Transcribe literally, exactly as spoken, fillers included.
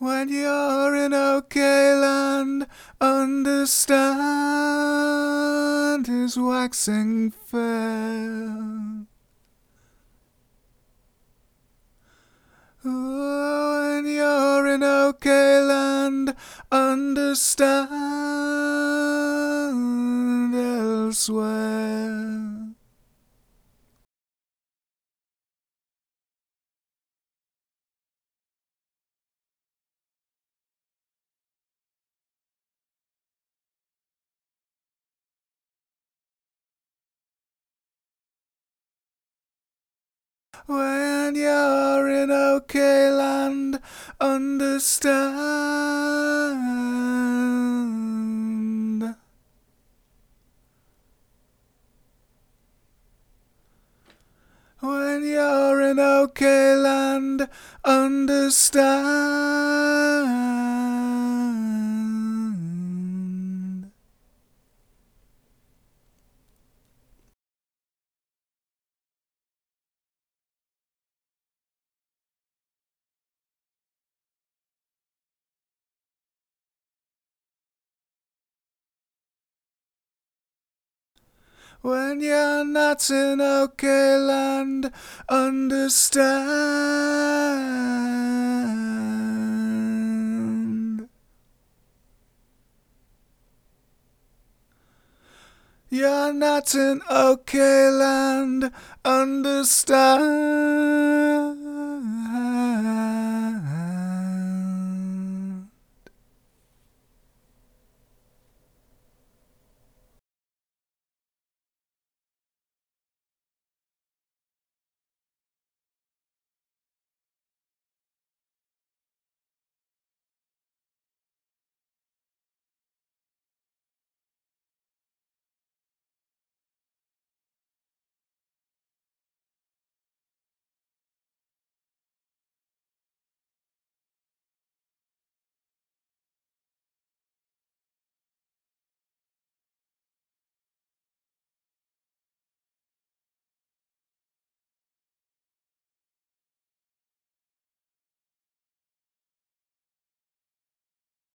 When you're in okay land, understand is waxing fair. Oh, when you're in okay land, understand elsewhere. When you're in okay land, understand. When you're in okay land, understand. When you're not in okay land, understand. You're not in okay land, understand.